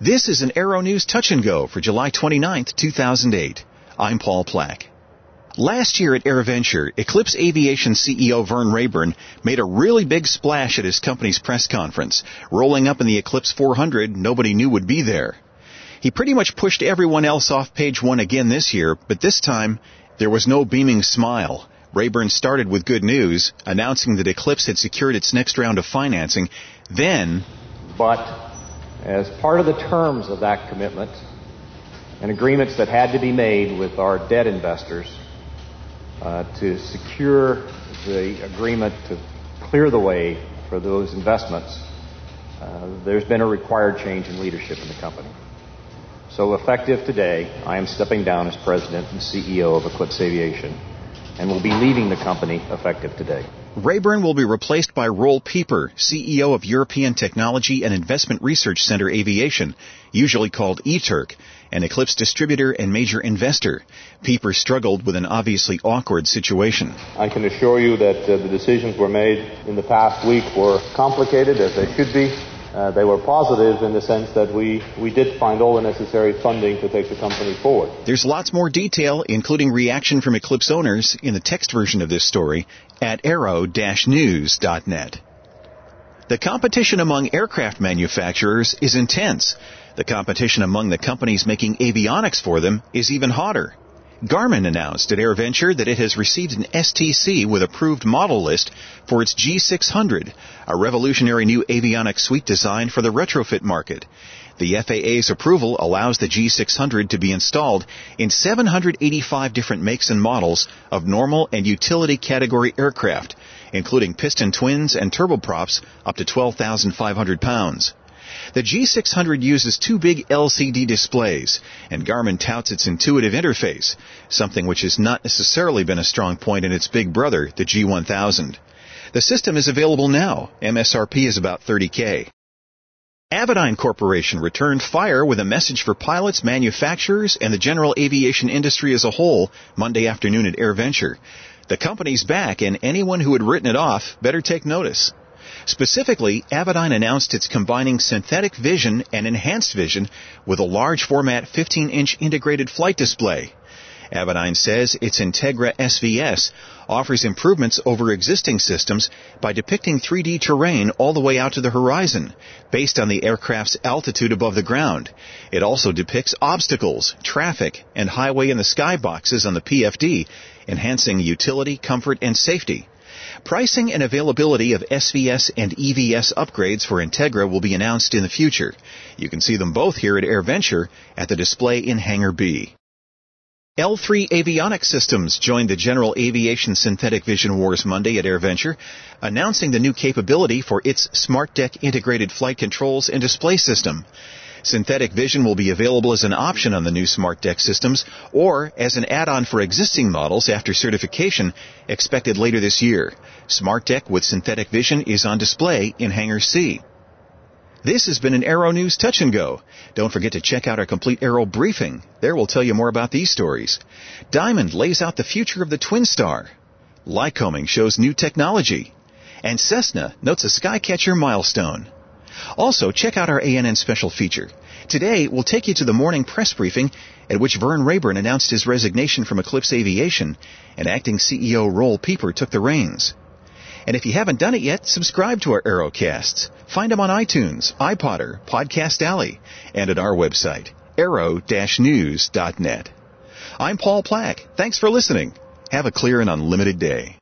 This is an Aero News Touch and Go for July 29th, 2008. I'm Paul Plack. Last year at AirVenture, Eclipse Aviation CEO Vern Rayburn made a really big splash at his company's press conference, rolling up in the Eclipse 400 nobody knew would be there. He pretty much pushed everyone else off page one again this year, but this time there was no beaming smile. Rayburn started with good news, announcing that Eclipse had secured its next round of financing. Then, but as part of the terms of that commitment and agreements that had to be made with our debt investors to secure the agreement to clear the way for those investments, there's been a required change in leadership in the company. So effective today, I am stepping down as president and CEO of Eclipse Aviation and will be leaving the company effective today. Rayburn will be replaced by Roel Pieper, CEO of European Technology and Investment Research Center Aviation, usually called ETURC, an Eclipse distributor and major investor. Pieper struggled with an obviously awkward situation. I can assure you that the decisions were made in the past week were complicated, as they should be. They were positive in the sense that we did find all the necessary funding to take the company forward. There's lots more detail, including reaction from Eclipse owners, in the text version of this story at aero-news.net. The competition among aircraft manufacturers is intense. The competition among the companies making avionics for them is even hotter. Garmin announced at AirVenture that it has received an STC with approved model list for its G600, a revolutionary new avionics suite designed for the retrofit market. The FAA's approval allows the G600 to be installed in 785 different makes and models of normal and utility category aircraft, including piston twins and turboprops up to 12,500 pounds. The G600 uses two big LCD displays, and Garmin touts its intuitive interface, something which has not necessarily been a strong point in its big brother, the G1000. The system is available now. MSRP is about $30,000. Avidyne Corporation returned fire with a message for pilots, manufacturers, and the general aviation industry as a whole Monday afternoon at AirVenture. The company's back, and anyone who had written it off better take notice. Specifically, Avidyne announced it's combining synthetic vision and enhanced vision with a large format 15-inch integrated flight display. Avidyne says its Integra SVS offers improvements over existing systems by depicting 3D terrain all the way out to the horizon, based on the aircraft's altitude above the ground. It also depicts obstacles, traffic, and highway in the sky boxes on the PFD, enhancing utility, comfort, and safety. Pricing and availability of SVS and EVS upgrades for Integra will be announced in the future. You can see them both here at AirVenture at the display in Hangar B. L3 Avionics Systems joined the general aviation synthetic vision wars Monday at AirVenture, announcing the new capability for its SmartDeck integrated flight controls and display system. Synthetic vision will be available as an option on the new SmartDeck systems or as an add-on for existing models after certification expected later this year. SmartDeck with synthetic vision is on display in Hangar C. This has been an Aero News Touch and Go. Don't forget to check out our complete Aero briefing. There we'll tell you more about these stories. Diamond lays out the future of the Twin Star. Lycoming shows new technology. And Cessna notes a Skycatcher milestone. Also, check out our ANN special feature. Today, we'll take you to the morning press briefing at which Vern Rayburn announced his resignation from Eclipse Aviation, and acting CEO Roel Pieper took the reins. And if you haven't done it yet, subscribe to our Aerocasts. Find them on iTunes, iPodder, Podcast Alley, and at our website, aero-news.net. I'm Paul Plack. Thanks for listening. Have a clear and unlimited day.